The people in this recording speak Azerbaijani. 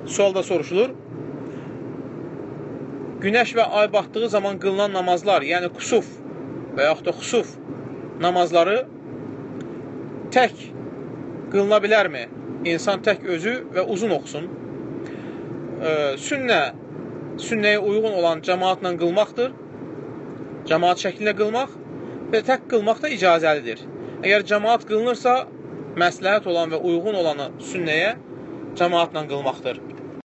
sualda soruşulur. Günəş və ay batdığı zaman qılınan namazlar, yəni kusuf və yaxud da xusuf namazları tək qılına bilərmi? İnsan tək özü və uzun oxusun. Sünnəyə uyğun olan cəmaatla qılmaqdır. Cəmaat şəklində qılmaq və tək qılmaq da icazəlidir. Əgər cəmaat qılınırsa, məsləhət olan və uyğun olanı sünnəyə cəmaatla qılmaqdır.